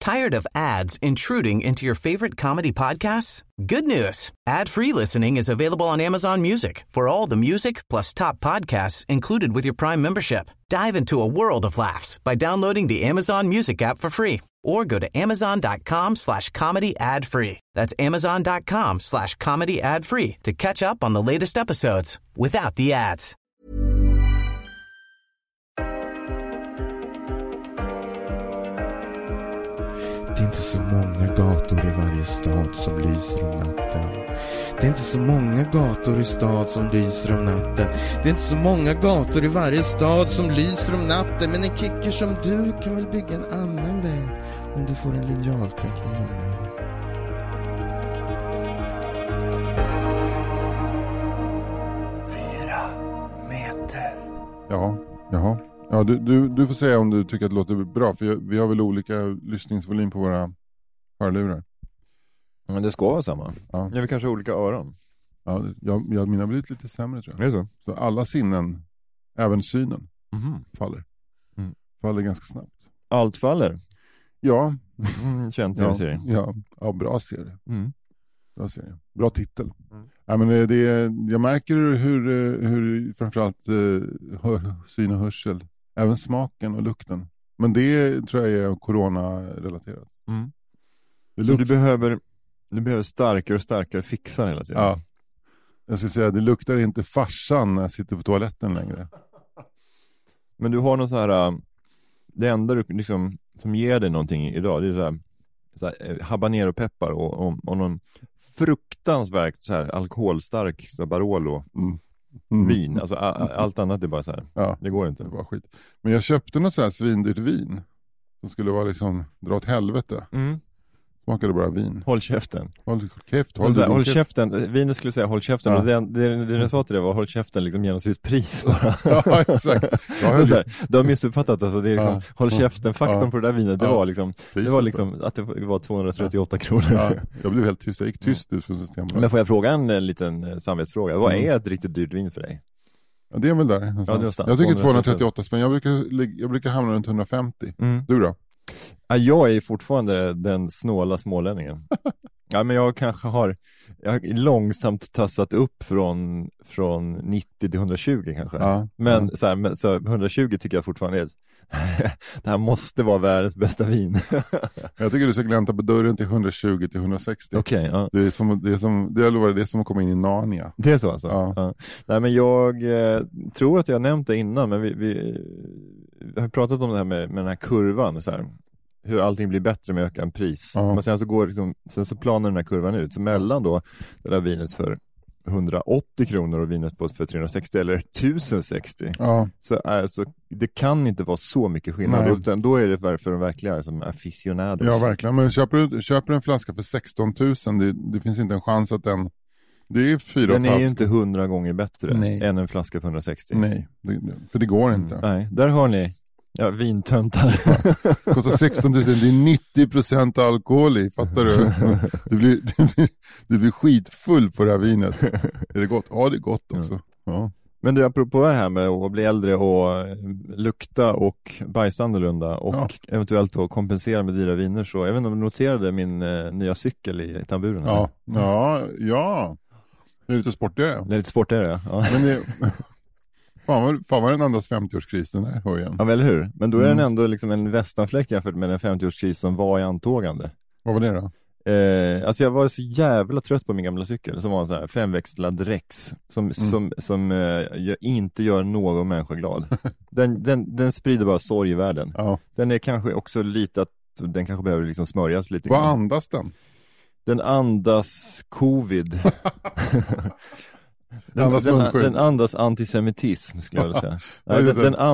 Tired of ads intruding into your favorite comedy podcasts? Good news. Ad-free listening is available on Amazon Music for all the music plus top podcasts included with your Prime membership. Dive into a world of laughs by downloading the Amazon Music app for free or go to amazon.com/comedy ad-free. That's amazon.com/comedy ad-free to catch up on the latest episodes without the ads. Det är inte så många gator i varje stad som lyser om natten. Det är inte så många gator i stad som lyser om natten. Det är inte så många gator i varje stad som lyser om natten. Men en kicker som du kan väl bygga en annan väg om du får en linjalteckning av mig. 4 meter. Ja, du får säga om du tycker att det låter bra. För vi har väl olika lyssningsvolym på våra hörlurar. Men det ska vara samma. Ja. Det är väl kanske olika öron. Ja, mina har blivit lite sämre, tror jag. Är det så? Så alla sinnen, även synen, faller. Faller ganska snabbt. Allt faller? Ja. Känt jag ser. Ja, bra serie. Bra serie. Bra titel. Ja, men jag märker hur framförallt syn och hörsel, även smaken och lukten. Men det tror jag är corona-relaterat. Så du behöver starkare och starkare fixar hela tiden? Ja. Jag ska säga, det luktar inte farsan när jag sitter på toaletten längre. Men du har någon så här, det enda du liksom, som ger dig någonting idag, det är så här habanero peppar och någon fruktansvärt så här alkoholstark så Barolo vin. Alltså allt annat är bara så här. Det går inte. Det var skit. Men jag köpte något så här svindyrt vin som skulle vara liksom dra åt helvete. Smakade bara vin. Håll käften. Håll käften. Vinet skulle säga håll käften. Ja. Och det jag sa till det var håll käften liksom genom sitt pris bara. Ja, exakt. Du har missuppfattat alltså, det är liksom, håll käften. Faktorn på det där vinet, det var liksom att det var 238 kronor. Ja, jag blev helt tyst. Jag gick tyst ut från systemet. Men får jag fråga en liten samvetsfråga? Vad är ett riktigt dyrt vin för dig? Ja, det är väl där någonstans. Jag tycker 238 spänn. Jag brukar hamna runt 150. Du då? Ja, jag är fortfarande den snåla smålänningen. Ja, men jag har långsamt tassat upp från 90 till 120 kanske. Ja, men så 120 tycker jag fortfarande är det här måste vara världens bästa vin. Jag tycker du ska glänta på dörren till 120 till 160. Okej, ja. Det är som att komma in i Narnia. Det är så alltså? Ja. Nej, men jag tror att jag nämnt det innan, men vi har pratat om det här med den här kurvan så här. Hur allting blir bättre med ökad pris. Men sen så går sen så planar den här kurvan ut. Så mellan då det där vinet för 180 kronor och vinet för 360 eller 1060. Så det kan inte vara så mycket skillnad. Utan då är det för de verkliga som aficionados. Ja, verkligen. Men köper en flaska för 16 000, det finns inte en chans att den... Det är 4,5. Den är ju inte 100 gånger bättre än en flaska för 160. Nej, för det går inte. Nej, där har ni... Ja, vintöntar. Kostar 16 000, det är 90% alkohol i, fattar du? Du blir skitfull på det här vinet. Är det gott? Ja, det är gott också. Ja. Men du, apropå det här med att bli äldre och lukta och bajsa annorlunda och eventuellt då kompensera med dyra viner, så jag vet inte om du noterade min nya cykel i tamburen. Ja. Det är lite sportigare. Ja. Men det... Fan vad den andas 50-årskris den här höjen. Ja, eller hur? Men då är den ändå liksom en västanfläkt jämfört med den 50-årskris som var i antågande. Vad var det då? Alltså jag var så jävla trött på min gamla cykel som var en sån här 5-växlad Rex som inte gör någon människa glad. Den sprider bara sorg i världen. Ja. Den är kanske också lite att den kanske behöver liksom smörjas lite. Vad andas den? Den andas covid. Den andas antisemitism, skulle jag vilja säga.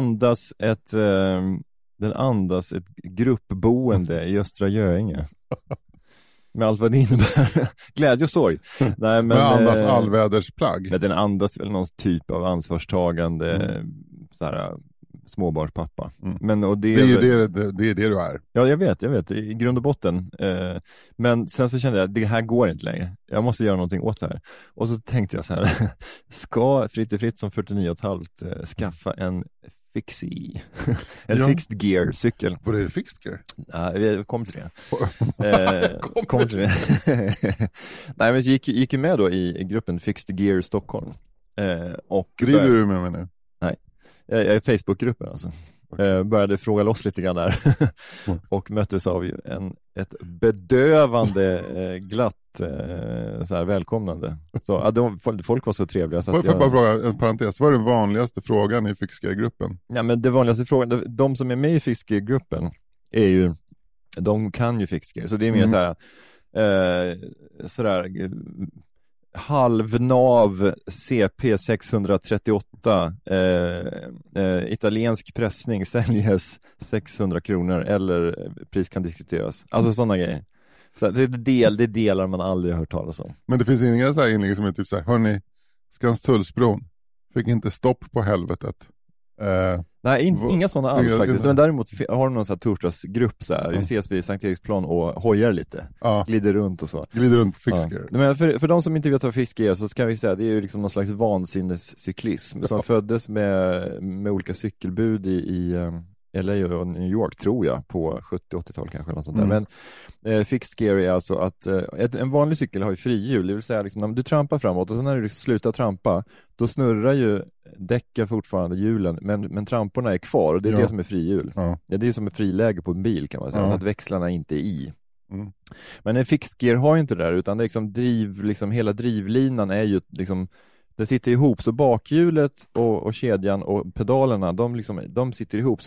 Den andas ett gruppboende i Östra Göinge. Med allt vad det innebär. Glädje och sorg. Nej, men andas allvädersplagg. Den andas väl någon typ av ansvarstagande så här, småbarnspappa. Men, och det är det du är. Ja, jag vet. I grund och botten. Men sen så kände jag att det här går inte längre. Jag måste göra någonting åt det här. Och så tänkte jag så här. Ska Fritte Fritt som 49,5 skaffa en fixie. En fixed gear cykel. Vad är det, fixed gear? Ja, vi kommer till det. Kommer till det. Nej, men gick ju med då i gruppen Fixed Gear Stockholm. Driver du med mig nu? Nej, jag är i Facebookgruppen alltså. Började fråga loss lite grann där och möttes av ett bedövande glatt så här välkomnande. Så folk var så trevliga så att jag bara fråga en parentes, vad är den vanligaste frågan i Fixgear-gruppen? Ja, men det vanligaste frågan, de som är med i Fixgear-gruppen är ju, de kan ju Fixgear, så det är mer så här sådär halvnav CP 638 italiensk pressning säljes 600 kronor eller pris kan diskuteras. Alltså sådana grejer. Så det är delar man aldrig har hört talas om. Men det finns inga så här inlägg som är typ så här: hörni, Skanstullsbron fick inte stopp på helvetet. Nej, inga sådana alls faktiskt. Men däremot har de någon sån här torsdagsgrupp så här. Vi ses vid Sankt Eriksplan och hojar lite. Glider runt och så. Glider runt på Fixgear. Men för de som inte vet vad Fixgear är, så ska vi säga det är ju liksom någon slags vansinnescyklism som föddes med olika cykelbud i LA och New York, tror jag, på 70-80-tal kanske något sånt där. Men fixed gear är alltså att en vanlig cykel har ju frihjul, det vill säga liksom, när du trampar framåt och sen när du slutar trampa, då snurrar ju däcken fortfarande hjulen, men tramporna är kvar och det är det som är frihjul. Det är det som är friläge på en bil, kan man säga, så att växlarna inte är i. Men en fixed gear har ju inte det där, utan det är liksom hela drivlinan är ju liksom, det sitter ihop, så bakhjulet och kedjan och pedalerna, de sitter ihop,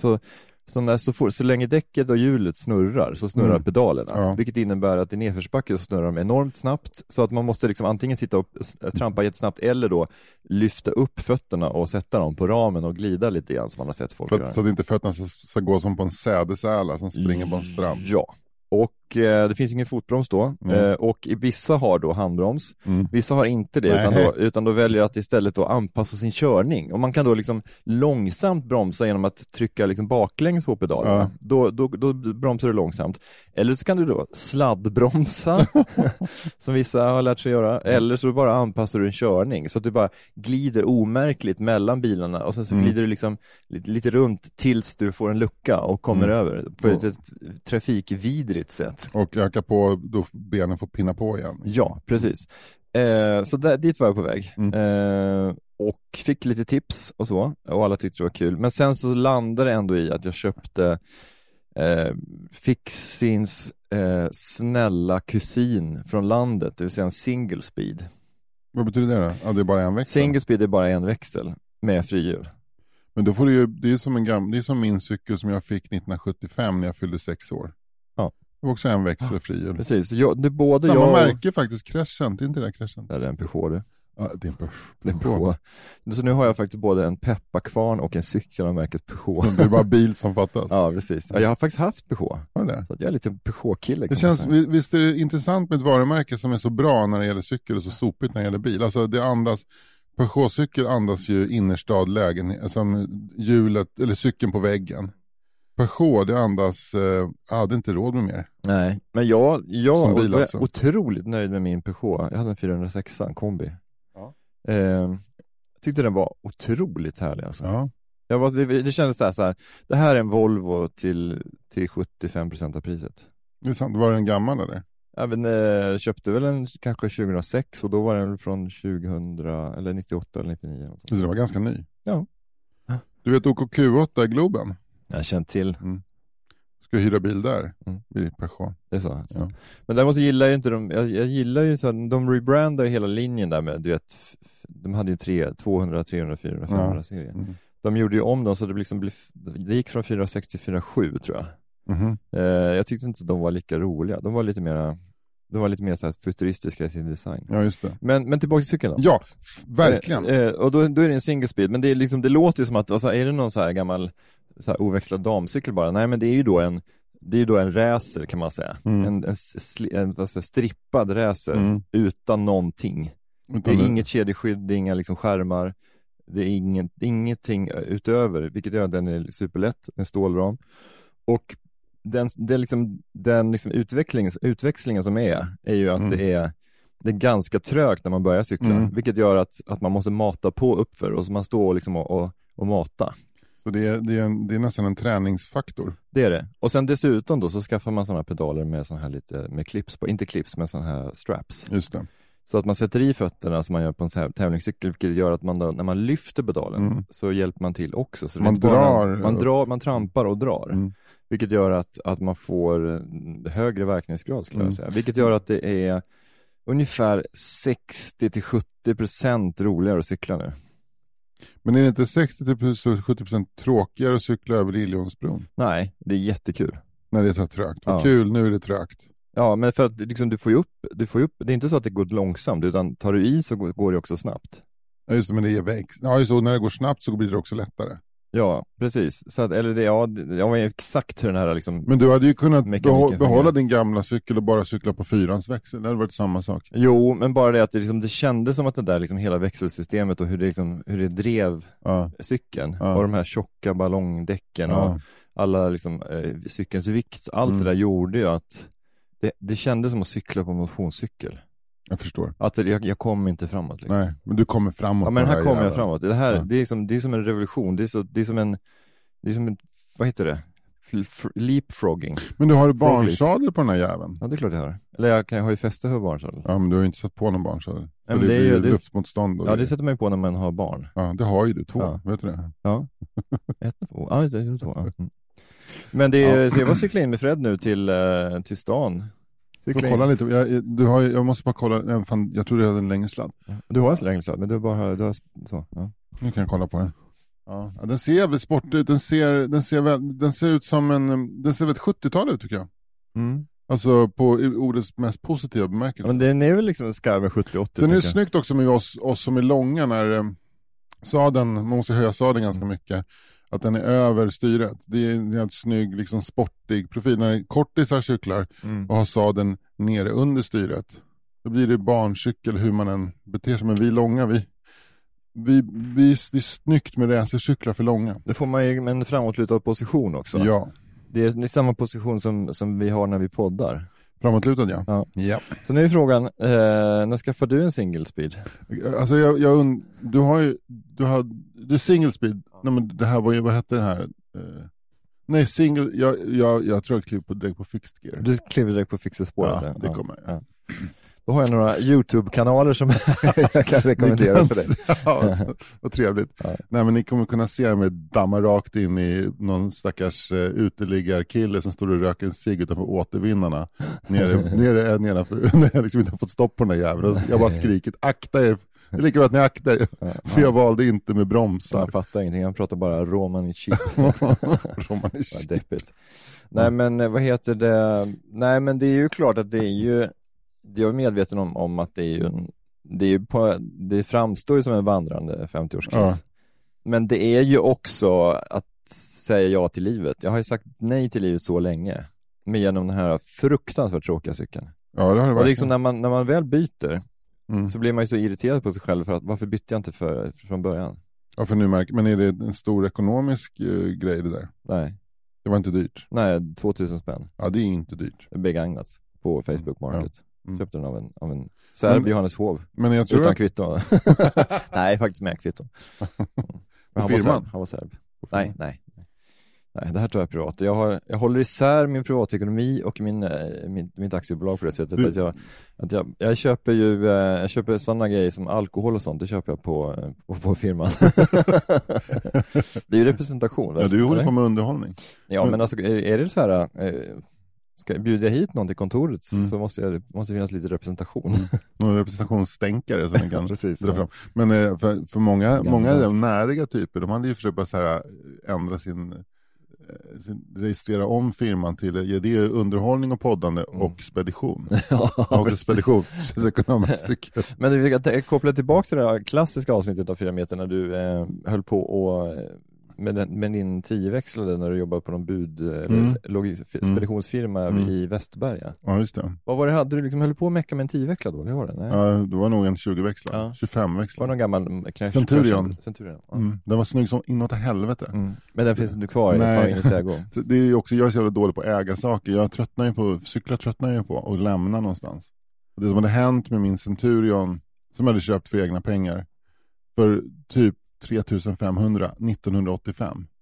så länge däcket och hjulet snurrar, så snurrar pedalerna, vilket innebär att i nedförsbacke så snurrar de enormt snabbt, så att man måste liksom antingen sitta och trampa jättesnabbt eller då lyfta upp fötterna och sätta dem på ramen och glida lite grann, som man har sett folk göra. Så att inte fötterna ska gå som på en sädesäla som springer på en strand. Ja. Och det finns ingen fotbroms då. Och vissa har då handbroms. Vissa har inte det, utan då väljer att istället då anpassa sin körning. Och man kan då liksom långsamt bromsa genom att trycka liksom baklänges på pedalerna. Då bromsar du långsamt. Eller så kan du då sladdbromsa, som vissa har lärt sig göra. Eller så bara anpassar du en körning, så att du bara glider omärkligt mellan bilarna. Och sen så glider du liksom lite runt tills du får en lucka och kommer över på ett trafikvidrigt sätt. Och öka på, då benen får pinna på igen. Ja, precis. Så dit var jag på väg. Och fick lite tips och så. Och alla tyckte det var kul. Men sen så landade det ändå i att jag köpte Fixins snälla kusin från landet. Det vill säga en single speed. Vad betyder det då? Ja, det är bara en växel. Single speed är bara en växel med frihjul. Men då får du ju, det är som min cykel som jag fick 1975 när jag fyllde 6 år. Det var också en växel frihjul. Precis. Samma märke faktiskt, Crescent. Det är inte det Crescent. Det är en Peugeot det. Ja, det är en Peugeot. Så nu har jag faktiskt både en pepparkvarn och en cykel av märket Peugeot. Det är bara bil som fattas. Ja, precis. Ja, jag har faktiskt haft Peugeot. Har det? Så att jag är lite Peugeot-kille. Det känns, visst är det intressant med ett varumärke som är så bra när det gäller cykel och så sopigt när det gäller bil. Alltså det andas, Peugeot-cykel andas ju innerstad lägenhet, alltså hjulet eller cykeln på väggen. Peugeot, det andas, hade inte råd med mer. Nej, men jag bil, var alltså otroligt nöjd med min Peugeot. Jag hade en 406 kombi. Jag tyckte den var otroligt härlig alltså. Det kändes så här, det här är en Volvo till 75% av priset. Det är sant, var den gammal eller? Jag köpte väl en kanske 2006 och då var den från 2000 eller 98 eller 99. Så det var ganska ny? Ja. Du vet OKQ8 i Globen? Jag har känt till. Ska hyra bil där vid Peugeot. Det är så. Ja. Men däremot gillar jag inte jag gillar ju så att de rebrandar hela linjen där med, du vet, de hade ju 200, 300, 400, 500 serier. De gjorde ju om dem så det gick från 406 till 407 tror jag. Jag tyckte inte att de var lika roliga. De var lite mer så här futuristiska i sin design. Ja, just det. Men tillbaka till cykeln då. Ja, verkligen. Och då är det en single speed, men det är liksom, det låter ju som att, alltså, är det någon så här gammal så här oväxlad damcykel bara? Nej, men det är ju då en racer kan man säga. En strippad racer utan någonting. Det är inget kedjeskydd, det är inga liksom skärmar. Det är ingenting utöver, vilket gör att den är superlätt, en stålram. Och den utväxlingen som är ju att det är ganska trögt när man börjar cykla, vilket gör att man måste mata på uppför och så man står liksom och mata. Så det är nästan en träningsfaktor. Det är det. Och sen dessutom då så skaffar man sådana pedaler med sån här lite med clips på, inte clips men sån här straps. Just det. Så att man sätter i fötterna som man gör på en sån här tävlingscykel, vilket gör att man då, när man lyfter pedalen så hjälper man till också. Så man trampar och drar. Vilket gör att man får högre verkningsgrad, skulle jag säga. Vilket gör att det är ungefär 60-70% roligare att cykla nu. Men är det inte 60-70% tråkigare att cykla över Liljeholmsbron? Nej, det är jättekul. När det är så trögt. Vad kul, nu är det trögt. Ja, men för att liksom, du får ju upp, det är inte så att det går långsamt, utan tar du i så går det också snabbt. Ja, just det, men det är växt. Ja, just så när det går snabbt så blir det också lättare. Ja, precis. Så att, eller det, jag var exakt hur den här liksom. Men du hade ju kunnat behålla din gamla cykel och bara cykla på 4:ans växel. Det hade varit samma sak. Jo, men bara det att det kändes som att det där liksom hela växelsystemet och hur det drev cykeln. Och de här tjocka ballongdäcken och alla liksom cykelns vikt. Allt det där gjorde ju att det kändes som att cykla på motionscykel. Jag förstår. Att jag kom inte framåt. Liksom. Nej, men du kommer framåt. Ja, men här kommer jag framåt. Det här, det är som en revolution. Det är som en, vad heter det? Leapfrogging. Men du har barnsadel på den här jäveln? Ja, det är klart jag har. Eller jag har ju fäste för barnsadel. Ja, men du har ju inte satt på någon barnsadel. Ja, men det blir luftmotstånd. Och det sätter man ju på när man har barn. Ja, det har ju du. 2, vet du det? Ja. 1, 2. Ja, det är 2. Ja. Men det är, så jag var cykla in med Fred nu till stan. Kolla lite. Jag måste bara kolla. Jag tror du hade en längre sladd. Du har en längre sladd, men du har så. Ja. Nu kan jag kolla på den. Ja, den ser jävligt sportig ut. Den ser ut som den ser väldigt 70-tal ut, tycker jag. Alltså på ordets mest positiva bemärkelse. Men den är väl liksom skarven 70-80. Sen är det snyggt också med oss som är långa när sadeln, man måste höja sadeln ganska mycket. Att den är över styret. Det är en helt snygg, liksom sportig profil. När kortisar cyklar och har sadeln nere under styret, då blir det barncykel hur man än beter sig. Men vi långa, det är snyggt med racercyklar för långa. Då får man ju en framåtlutad position också. Ja. Det är samma position som vi har när vi poddar. Framåtlutad, ja. Så nu är frågan, när skaffar du en single speed? Alltså du har single speed. Nej, men det här var ju, vad heter det här? Nej, single, jag tror jag kliver direkt på fixed gear. Du kliver direkt på fixed spåret? Ja, det kommer jag. Ja. Då har jag några YouTube-kanaler som jag kan rekommendera för dig. Ja, vad trevligt. Ja. Nej, men ni kommer kunna se mig damma rakt in i någon stackars uteliggarkille som står och röker en cigg utanför återvinnarna. Nedanför, när jag liksom inte har fått stopp på den här jäveln. Jag har bara skrikit, akta er. Det är lika bra att ni aktar er. För jag valde inte med bromsar. Jag fattar ingenting, jag pratar bara romanici. Romanici. Deppigt. Nej, men vad heter det? Nej, men det är ju klart att det är ju, jag är medveten om att det framstår ju som en vandrande 50-årskris. Ja. Men det är ju också att säga ja till livet. Jag har ju sagt nej till livet så länge. Men genom den här fruktansvärt tråkiga cykeln. Ja, det har det varit. Och liksom när man väl byter så blir man ju så irriterad på sig själv för att varför bytte jag inte från början? Ja, för nu men är det en stor ekonomisk grej det där? Nej. Det var inte dyrt? Nej, 2000 spänn. Ja, det är inte dyrt. Begagnats på Facebook Market. Ja. Köpte den av en serb Johanneshov. Men jag tror utan kvitto. Nej, faktiskt med kvitto. Han var serb. Nej, det här tror jag är privat. Jag håller isär min privatekonomi och mitt aktiebolag på det sättet att jag köper sådana grejer som alkohol och sånt, det köper jag på firman. Det är ju representation. Ja, du håller på med underhållning. Ja, men alltså är det så här, ska jag bjuda hit någon till kontoret så måste finnas lite representation. Någon representationsstänkare som kan precis, dra fram. Men för många näriga typer, de hade ju försökt bara så här ändra registrera om firman till ge det underhållning och poddande och spedition. Och spedition. Men vi kan koppla tillbaka till det här klassiska avsnittet av 4 meter när du höll på och med din 10-växlade när du jobbade på någon speditionsfirma i Västerberga. Ja, just det. Vad var det? Hade du liksom höll på att mecka med en 10-växlad då? Det var det? Nej. Ja, det var nog en 20-växlad. Ja. 25-växlad. Var det någon gammal Centurion. Ja. Den var snygg som inåt helvete. Men den finns inte kvar i familjens ägo. Det är också, jag är så jävla dålig på att äga saker. Jag tröttnar ju på, cyklar tröttnar jag på och lämna någonstans. Och det som hade hänt med min Centurion som jag hade köpt för egna pengar för typ 3500 1985.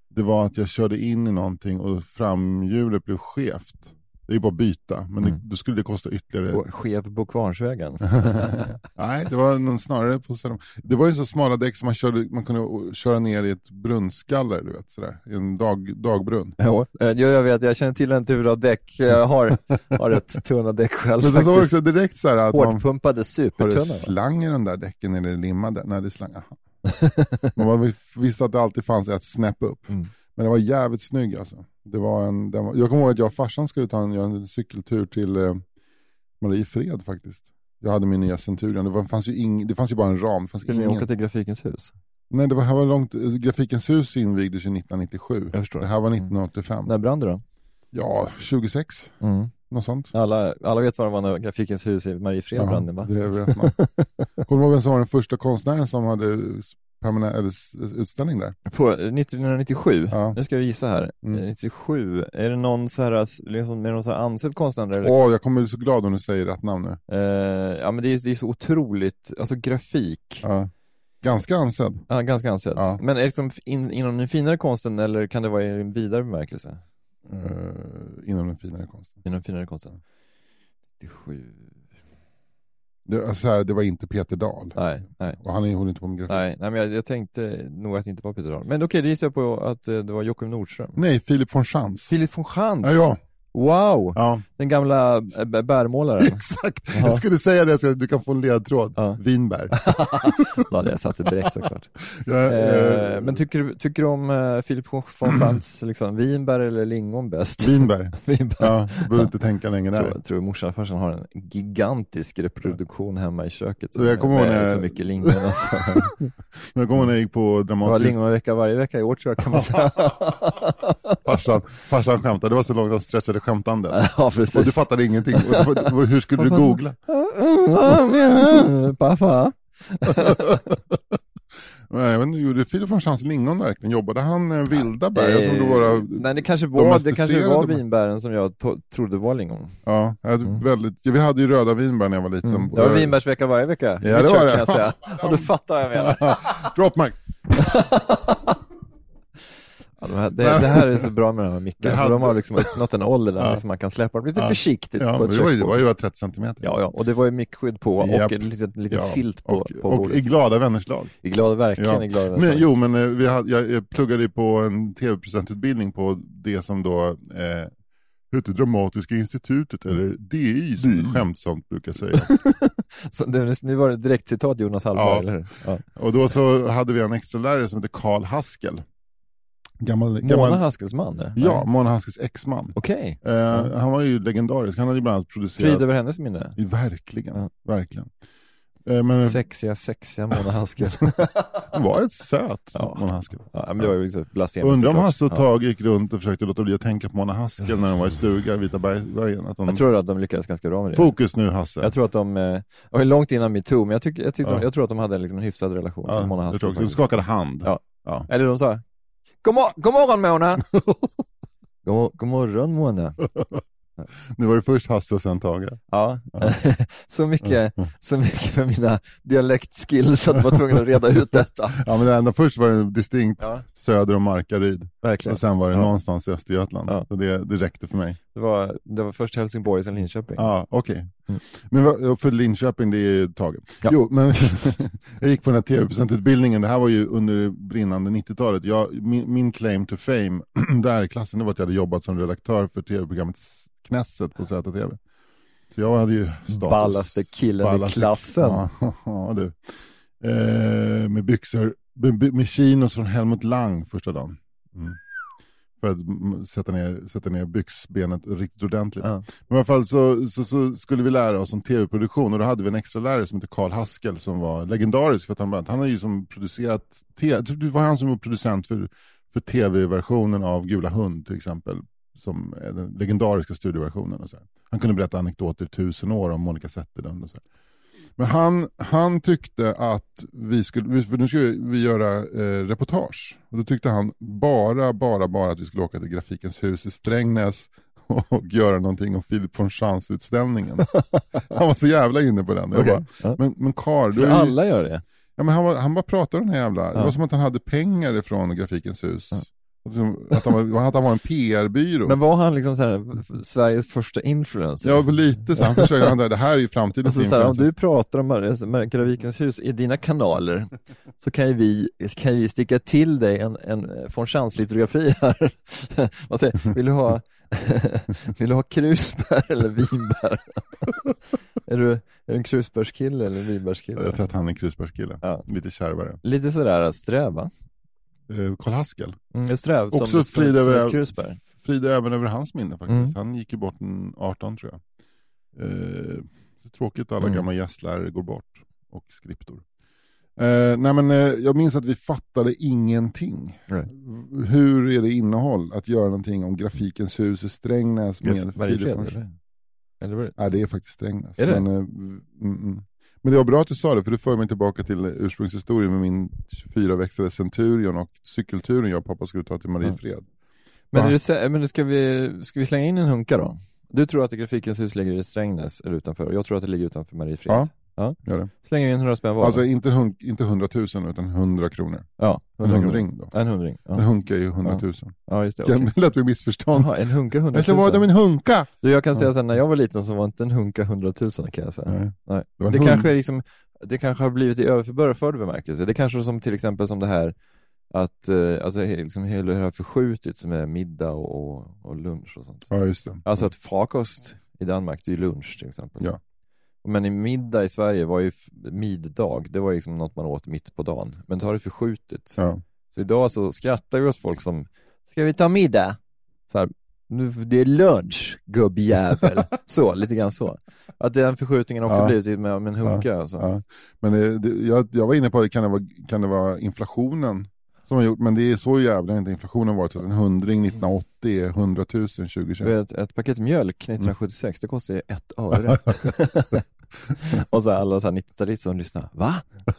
Det var att jag körde in i någonting och framhjulet blev skevt. Det är bara att byta, men då skulle det kosta ytterligare. Och skev på Kvarnsvägen. Nej, det var någon snarare på det var ju så smala däck som man kunde köra ner i ett brunnskaller, du vet, sådär, i en dagbrunn. Ja, jag vet, jag känner till en tur av däck. Jag har ett tunna däck själv. Men så var det också direkt så här att hårdpumpade supertunna. Har det slang i den där däcken eller limmade? Nej, det är slang. Man visste att det alltid fanns ett snäpp upp. Men det var jävligt snygg alltså. Jag kommer ihåg att jag och farsan skulle göra en cykeltur till Mariefred faktiskt. Jag hade min nya Centurion. Det fanns ju bara en ram. Skulle ni åka till Grafikens hus? Nej, det var långt. Grafikens hus invigdes ju 1997. Jag förstår. Det här var 1985. När brann det då? Ja, 26. Något sånt. Alla vet vad det var när Grafikens hus i Mariefred brann, va? Det vet man. Kommer du ihåg vem som var den första konstnären som hade utställning där? På 1997? Ja. Nu ska jag visa här. 97. Är det någon så här, liksom, med någon så här ansedd konstnär? Jag kommer bli så glad om du säger rätt namn nu. Ja, men det är så otroligt. Alltså grafik. Ja. Ganska ansedd. Ja, ganska ansedd. Ja. Men är det liksom inom den finare konsten eller kan det vara i en vidare bemärkelse? Inom den finare konsten. Inom den finare konsten. 97. Det var inte Peter Dahl. Nej. Och han håller inte på med grafik. Nej, men jag tänkte nog att det inte var Peter Dahl. Men okej, det gissar jag på att det var Joakim Nordström. Nej, Philip von Schantz. Philip von Schantz? Ja. Wow! Ja. Den gamla bärmålaren. Exakt, jag skulle säga det, du kan få en ledtråd. Ja. Vinbär. Då hade jag satt det direkt såklart. Men tycker du om Philip von Schantz liksom, vinbär eller lingon bäst? Vinbär. Ja, du behöver inte tänka längre där. Jag tror morsan och farsan har en gigantisk reproduktion hemma i köket. Så jag kommer ihåg så mycket lingon alltså. Jag kommer ihåg när jag gick på Dramatisk. Det var lingonvecka varje vecka i år tror jag, kan man säga. farsan skämtade, det var så långt att stretchade skämtande. Ja, precis. Och du fattade ingenting. Hur skulle du googla? Pappa. Nej, men gjorde Philip von Schantz lingon verkligen? Jobbade han vilda bär? Nej, det kanske var vinbären som jag trodde var lingon. Ja, vi hade ju röda vinbär när jag var liten. Det var vinbärsvecka varje vecka. Ja, det var det. Kan jag säga. Och du fattar vad jag menar. Dropmark. Ja, det här är så bra med de här mickarna. De har liksom uppnått en ålder där som man kan släppa dem lite försiktigt. Ja, på det var ju 30 centimeter. Ja, och det var ju mickskydd på och en liten filt på bordet. Och i glada vänners lag. I glada verkligen. Jag pluggade ju på en tv-presentutbildning på det som då heter Dramatiska institutet eller DI som skämtsamt brukar säga. Så nu var det direkt citat Jonas Hallberg, eller hur? Ja. Och då så hade vi en extra lärare som heter Karl Haskel. Mona Haskels man? Ja, Mona Haskels ex-man. Okej. Han var ju legendarisk. Han hade ju bland annat producerat... Frid över hennes minne. Verkligen. Sexiga Mona Haskel. Hon var ett söt Mona Haskel. Ja, men det var ju så blasfemiskt. Undrar om Hasse och Tage gick runt och försökte låta bli att tänka på Mona Haskel när de var i stuga i Vita bergen. Jag tror att de lyckades ganska bra med det. Fokus nu, Hasse. Jag tror att de var långt innan MeToo, men jag tror att de hade liksom en hyfsad relation till Mona Haskel. De skakade hand. Ja. Eller de sa God morgon Mona. God morgon Mona. Nu var det först Hasse och sen Tage. Ja. så mycket för mina dialektskills att jag var tvungen att reda ut detta. Ja, men det enda först var det distinkt söder om Markaryd. Verkligen. Och sen var det någonstans i Östergötland. Ja. Så det räckte för mig. Det var först Helsingborg sen Linköping. Ja, okej. Men för Linköping, det är Tage. Ja. Jo, men jag gick på den här tv-presentutbildningen. Det här var ju under brinnande 90-talet. Min claim to fame där i klassen, det var att jag hade jobbat som redaktör för tv-programmet Knesset på ZTV. Så jag hade ju status. Ballaste killen i klassen. Ja, du. Med byxor, med chinos från Helmut Lang första dagen. För att sätta ner byxbenet riktigt ordentligt. Men i alla fall så skulle vi lära oss om tv-produktion. Och då hade vi en extra lärare som heter Karl Haskel som var legendarisk för att han har ju som producerat det var han som var producent för tv-versionen av Gula hund till exempel. Som är den legendariska studioversionen. Och så här. Han kunde berätta anekdoter 1000 år om Monica Zetterlund och så här. Men han tyckte att nu skulle vi göra reportage. Och då tyckte han bara att vi skulle åka till Grafikens hus i Strängnäs och göra någonting om Philip von Schantz-utställningen. Han var så jävla inne på den. Okay. Men Karl... Skulle alla göra det? Ja, men han bara pratade om den här jävla... Det var som att han hade pengar ifrån Grafikens hus. Att han var en PR-byrå. Men var han liksom så här, Sveriges första influencer? Ja, lite så. Han försöker, det här är ju framtidens alltså, influencer. Om du pratar om Mariekravikens hus i dina kanaler så kan vi sticka till dig en von Schantz-litografi här. Vad säger, vill du ha krusbär eller vinbär? Är du en krusbärskille eller en vinbärskille? Jag tror att han är en krusbärskille. Ja. Lite kärvare. Lite sådär sträva. Karl Haskell. Sträv också som krusbär. Frida även över hans minne faktiskt. Han gick ju bort 18 tror jag. Så tråkigt att alla gamla gästlärare går bort. Och skriptor. Jag minns att vi fattade ingenting. Hur är det innehåll att göra någonting om Grafikens hus i Strängnäs med Mariefred? Nej, det är faktiskt Strängnäs. Är det? Men det var bra att du sa det, för du för mig tillbaka till ursprungshistorien med min 24-växlade Centurion och cykelturen jag och pappa skulle ta till Mariefred. Men ska vi slänga in en hunka då? Du tror att Grafikens hus ligger i Strängnäs eller utanför, och jag tror att det ligger utanför Mariefred. Ja, gör det. Slänger vi in 100 spänn var. Alltså inte 100 000 utan 100 kronor. Ja, 100 hundring då. En hundring. Ja. En hunka är ju 100 000. Ja, just det. Okay. Det lät mig missförstånd. Jaha, en hunka 100 000. Jag ska vara min hunka. Jag kan säga sen när jag var liten så var inte en hunka 100 000 kan jag säga. Nej. Det kanske har blivit i överförd bemärkelse. Det kanske som till exempel som det här att alltså liksom hela det här förskjutit som är middag och lunch och sånt. Ja, just det. Alltså att frukost i Danmark det är ju lunch till exempel. Ja. Men i middag i Sverige var ju middag. Det var ju liksom något man åt mitt på dagen. Men så har det förskjutit. Ja. Så idag så skrattar vi åt folk som ska vi ta middag? Så här, nu, det är lunch, gubbjävel. Så, lite grann så. Att den förskjutningen också blivit med en hunka. Ja. Så. Ja. Men jag var inne på, kan det vara inflationen som har gjort, men det är så jävla inte inflationen varit, så att en hundring 1980 är 100 000 2021. Ett paket mjölk 1976, det kostar 1 öre. Och så alla 90-talister som lyssnar, va?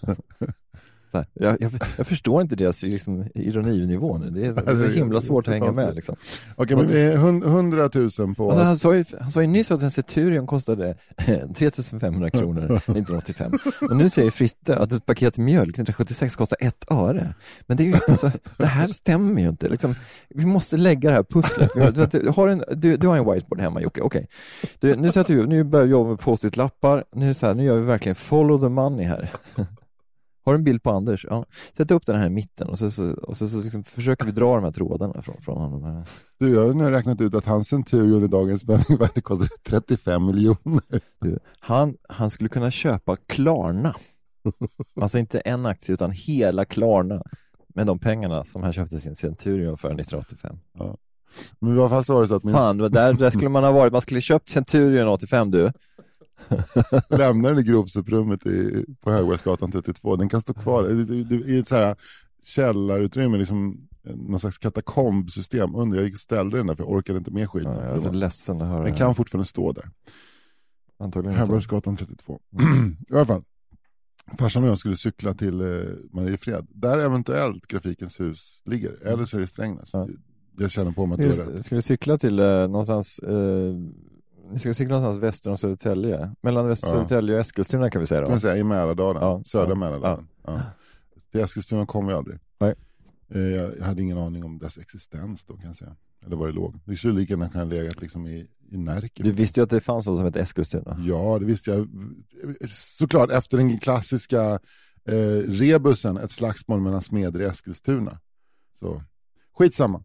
Så här, jag förstår inte deras liksom, ironinivå nu. Det är så himla svårt att hänga med. Liksom. Okej, men det är 100 000 på... Alltså, han sa ju nyss att en Centurion kostade 3 500 kronor 1985. Och nu säger Fritte att ett paket mjölk 1976 kostar 1 öre. Men det är ju, alltså, det här stämmer ju inte. Liksom, vi måste lägga det här pusslet. Du har en whiteboard hemma, Jocke. Okej. Nu börjar vi jobba med post-it-lappar. Nu gör vi verkligen follow the money här. Har du en bild på Anders? Ja. Sätt upp den här i mitten och så liksom försöker vi dra de här trådarna från honom. Här. Du, jag har nu räknat ut att hans Centurion i dagens penningvärde kostar 35 miljoner. Du, han skulle kunna köpa Klarna. Alltså inte en aktie utan hela Klarna med de pengarna som han köpte sin Centurion för 1985. Ja. Men i alla fall så var det så att fan, där skulle man ha varit. Man skulle köpt Centurion 85, du. Lämna den i grovsuprummet på Högbergsgatan 32. Den kan stå kvar i ett så här källarutrymme, liksom någon slags katakombsystem under. Jag gick och ställde den där för jag orkade inte med skiten. Ja, jag är så ledsen att höra. Den kan fortfarande stå där. Antagligen Högbergsgatan 32. I alla fall. Farsan och jag skulle cykla till Mariefred. Där eventuellt Grafikens hus ligger. Eller så är det Strängnäs. Ja. Jag känner på mig att det är rätt. Ska vi cykla till någonstans... Ni ska cykla någonstans väster om Södertälje. Mellan Södertälje och Eskilstuna kan vi säga då. Kan man säga i Mälardalen. Södra Mälardalen. Ja. Till Eskilstuna kom vi aldrig. Nej. Jag hade ingen aning om dess existens då, kan jag säga. Eller var det låg. Det skulle lika gärna kunna legat liksom i Närke. Du visste ju att det fanns något som heter Eskilstuna. Ja, det visste jag. Såklart, efter den klassiska rebusen, ett slagsmål mellan smeder i Eskilstuna. Så, skitsamma.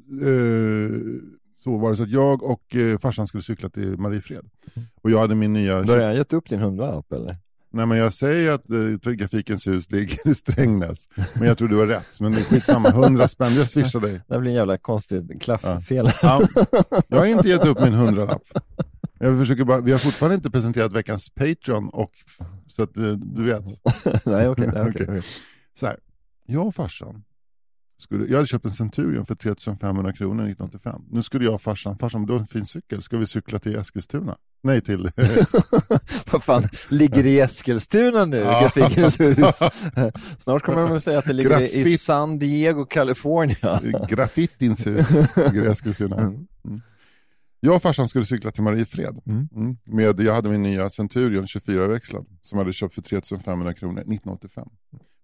Så var det så att jag och farsan skulle cykla till Mariefred. Och jag hade min nya... Börjar jag gett upp din 100-lapp eller? Nej, men jag säger att Grafikens hus ligger i Strängnäs. Men jag tror du har rätt. Men det är skitsamma, 100 spänn, jag swishar dig. Det blir en jävla konstigt klafffel. Ja. Jag har inte gett upp min 100-lapp. Jag försöker bara, vi har fortfarande inte presenterat veckans Patreon. Så att du vet. Nej, okej. Så här, jag och farsan. Jag hade köpt en Centurion för 3 500 kronor 1985. Nu skulle jag och farsan, du har en fin cykel. Ska vi cykla till Eskilstuna? Nej, till... Vad fan, ligger i Eskilstuna nu? Grafikens hus. Snart kommer de att säga att det ligger i San Diego, California. Graffitins hus ligger i Eskilstuna. Jag och farsan skulle cykla till Mariefred. Jag hade min nya Centurion 24-växlad som jag hade köpt för 3 500 kronor 1985.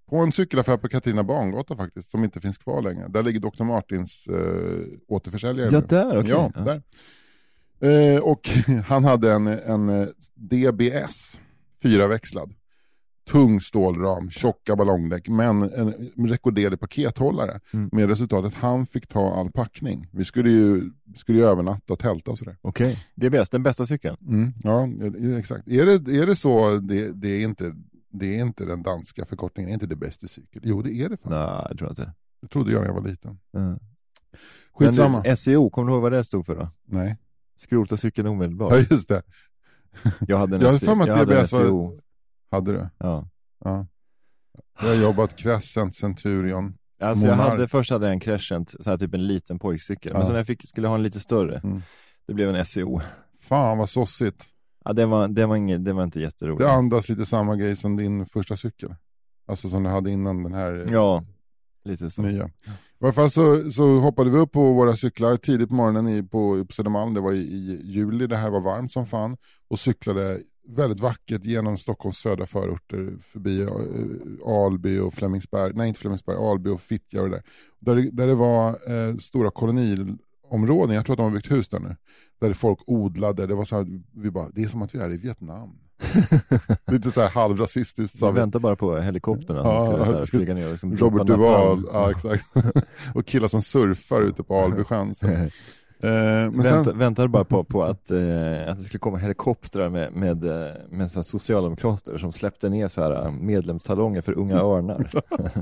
På en cykelaffär på Katarina Bangata faktiskt, som inte finns kvar längre. Där ligger Dr. Martins återförsäljare. Ja, där, okej. Ja, där. Och han hade en DBS 4-växlad. Tung stålram, tjocka ballongdäck, men en rekorderlig pakethållare. Med resultatet han fick ta all packning. Vi skulle ju övernatta och tälta och sådär. Okej, DBS, den bästa cykeln. Ja, exakt. Är det så, det är inte den danska förkortningen, det är inte det bästa cykel. Jo, det är det fan. Nej, jag tror inte. Det trodde jag när jag var liten. Skitsamma. Men SEO, kommer du ihåg vad det stod för då? Nej. Skrota cykeln omedelbart. Ja, just det. Jag hade en SEO. Hade du? Ja. Jag har jobbat Crescent, Centurion. Alltså först hade jag en Crescent, så här typ en liten pojkcykel. Men sen när jag skulle ha en lite större, det blev en SEO. Fan vad sossigt. Ja, det var inte jätteroligt. Det andas lite samma grej som din första cykel. Alltså som du hade innan den här. Ja, lite så. Nya. I alla fall så hoppade vi upp på våra cyklar tidigt på morgonen på Södermalm. Det var i juli, det här var varmt som fan. Och cyklade väldigt vackert genom Stockholms södra förorter förbi Alby och Flemingsberg. Nej, inte Flemingsberg, Alby och Fittja och det där det var stora koloniområden. Jag tror att de har byggt hus där nu. Där folk odlade. Det var så här, det är som att vi är i Vietnam. Lite så här halvrasistiskt. Vi väntar bara på helikopterna. Ja, flyga ner liksom, Robert Duvall. Ja, exakt. Och killar som surfar ute på Albysjön. Väntar bara på att det skulle komma helikoptrar med så socialdemokrater som släppte ner så här medlemstalonger för unga örnar.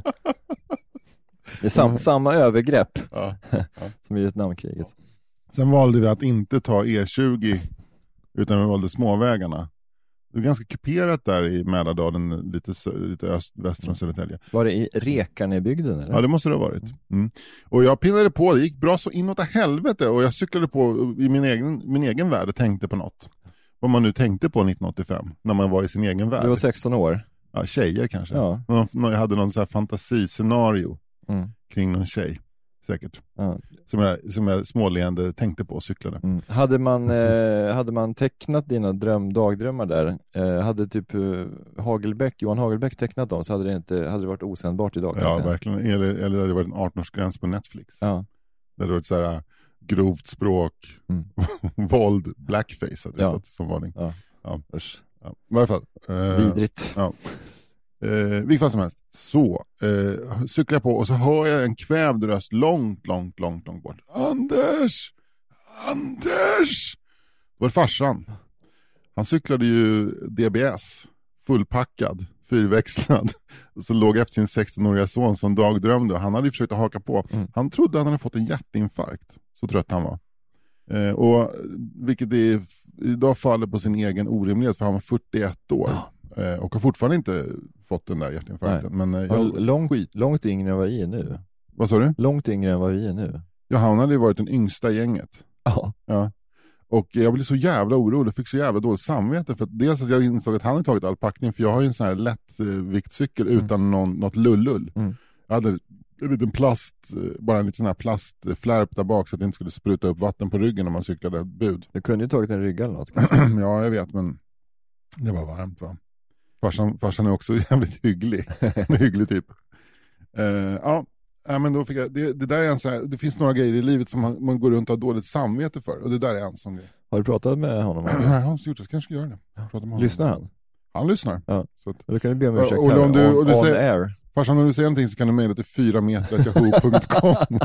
Det är samma övergrepp som i Vietnamkriget. Sen valde vi att inte ta E20 utan vi valde småvägarna. Det är ganska kuperat där i Mälardalen, lite väster om Södertälje. Var det i Rekarnebygden eller? Ja, det måste det ha varit. Och jag pinnade på, det gick bra så inåt helvete. Och jag cyklade på i min egen värld och tänkte på något. Vad man nu tänkte på 1985, när man var i sin egen värld. Du var 16 år. Ja, tjejer kanske. Ja. Jag hade någon så här fantasiscenario kring någon tjej. Säkert. Ja. Som jag småleende tänkte på och cyklade. Hade man tecknat dina dagdrömmar där, hade typ Johan Hagelbäck tecknat dem, så hade det varit osändbart idag. Ja, verkligen. Eller hade det varit en 18-årsgräns på Netflix. Ja. Det hade varit så här grovt språk, våld, blackface hade det stått som varning. Ja. Ja. I varje fall. Vidrigt. Ja. Vilket fall som helst. Så cyklar jag på och så hör jag en kvävd röst långt bort. Anders! Det var farsan. Han cyklade ju DBS, fullpackad, 4-växlad. Och så låg efter sin 16-åriga son som dagdrömde. Han hade ju försökt att haka på. Han trodde att han hade fått en hjärtinfarkt. Så trött han var. Och vilket idag faller på sin egen orimlighet, för han var 41 år. Och har fortfarande inte fått den där hjärtinfarkten. Men långt yngre än vad vi är nu. Vad sa du? Långt yngre än vad vi är nu. Ja, han hade ju varit den yngsta gänget. Ja. Och jag blev så jävla orolig, fick så jävla dåligt samvete. För att dels att jag insåg att han hade tagit all packning. För jag har ju en sån här lättviktcykel utan något lullull. Jag hade en liten bara en liten sån här plastflärp där bak, så att det inte skulle spruta upp vatten på ryggen när man cyklade bud. Du kunde ju tagit en rygg eller något. Ja, jag vet, men det var varmt, va? Farsan är också jävligt hygglig. Hygglig typ. Men då fick jag, det där är en så här, det finns några grejer i livet som man går runt och har dåligt samvete för. Och det där är en sån grej. Har du pratat med honom? Nej, jag har inte gjort det. Jag kanske ska göra det. Lyssnar han? Han lyssnar. Ja. Så att, då kan du be om ursäkt här. Om du säger, air. Farsan, om du säger någonting så kan du mejla till 4meter@yahoo.com.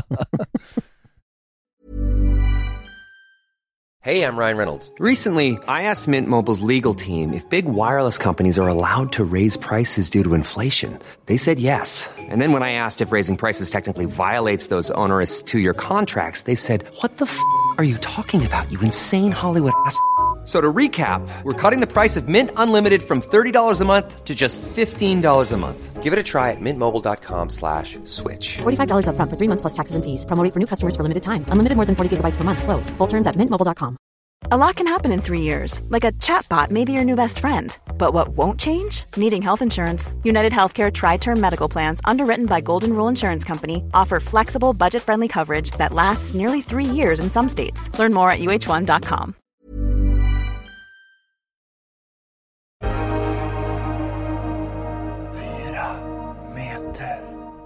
Hey, I'm Ryan Reynolds. Recently, I asked Mint Mobile's legal team if big wireless companies are allowed to raise prices due to inflation. They said yes. And then when I asked if raising prices technically violates those onerous 2-year contracts, they said, "What the f*** are you talking about, you insane Hollywood ass?" So to recap, we're cutting the price of Mint Unlimited from $30 a month to just $15 a month. Give it a try at mintmobile.com/switch. $45 up front for 3 months plus taxes and fees. Promo rate for new customers for limited time. Unlimited more than 40 gigabytes per month. Slows full terms at mintmobile.com. A lot can happen in 3 years, like a chatbot may be your new best friend. But what won't change? Needing health insurance. United Healthcare Tri-Term Medical Plans, underwritten by Golden Rule Insurance Company, offer flexible, budget-friendly coverage that lasts nearly 3 years in some states. Learn more at uh1.com.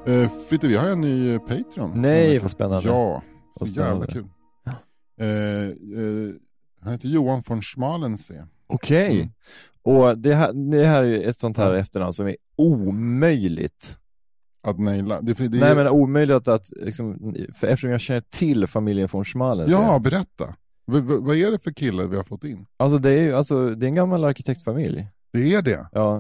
Fitte, vi har en ny Patreon. Nej, vad spännande. Ja, så spännande. jävla kul. Han heter Johan von Schmalensee. Okej. Och det här är ju ett sånt här efternamn som är omöjligt att naila. Nej, men omöjligt att liksom, för eftersom jag känner till familjen von Schmalensee. Ja, berätta. Vad är det för kille vi har fått in? Alltså det är en gammal arkitektfamilj. Det är det? Ja.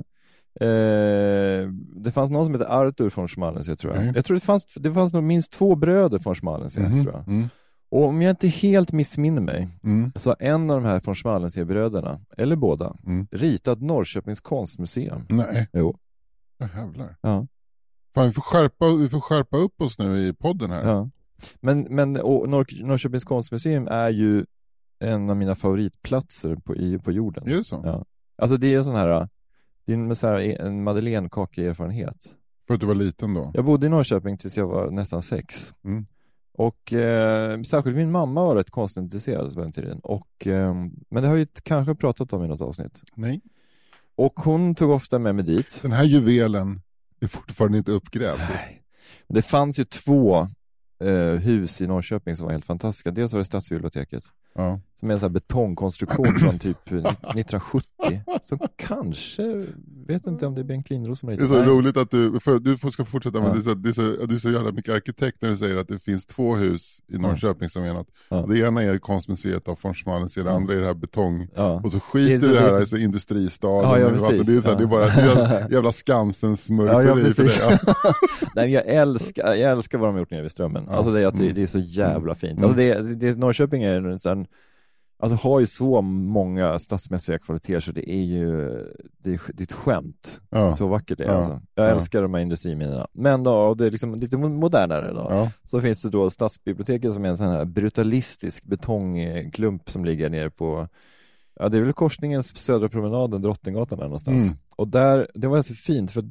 Det fanns någon som heter Arthur von Schmalensee, tror jag. Okay. Jag tror det fanns nog minst 2 bröder von Schmalensee, tror jag. Och om jag inte helt missminner mig, så har en av de här von Schmalensee-bröderna, eller båda, ritat Norrköpings konstmuseum. Nej. Jo. Jag hävlar. Ja. Fan, vi får skärpa upp oss nu i podden här. Ja. Men Norrköpings konstmuseum är ju en av mina favoritplatser på jorden. Är det så? Ja. Alltså det är sån här, det är en madeleinekake-erfarenhet. För att du var liten då? Jag bodde i Norrköping tills jag var nästan 6. Och särskilt min mamma var rätt konstintresserad på den tiden. Men det har ju kanske pratat om i något avsnitt. Nej. Och hon tog ofta med mig dit. Den här juvelen är fortfarande inte uppgrävd. Nej. Det fanns ju 2 hus i Norrköping som var helt fantastiska. Dels var det Stadsbiblioteket. Ja. Som är en sån här betongkonstruktion från typ 1970. Så kanske, vet inte om det är Bengt Lindros som är. Det är så roligt att du ska fortsätta, men du är så jävla mycket arkitekt när du säger att det finns 2 hus i Norrköping som är något. Det ena är konstmuseet av von Schmalensee, det andra är det här betong. Och så skiter det här i så industristaden. Ja, det är så här, det är bara jävla Skansen smurferi för dig. Nej, jag älskar vad de har gjort nere vid Strömmen. Alltså det är så jävla fint. Alltså Norrköping är en sån, alltså har ju så många stadsmässiga kvaliteter så det är ju det är ett skämt. Så vackert det är alltså. Jag älskar de här industriminerna. Men då, det är liksom lite modernare då. Så finns det då Stadsbiblioteket som är en sån här brutalistisk betongklump som ligger nere på, ja, det är väl korsningens södra promenaden, Drottninggatan där någonstans. Och där, det var så fint för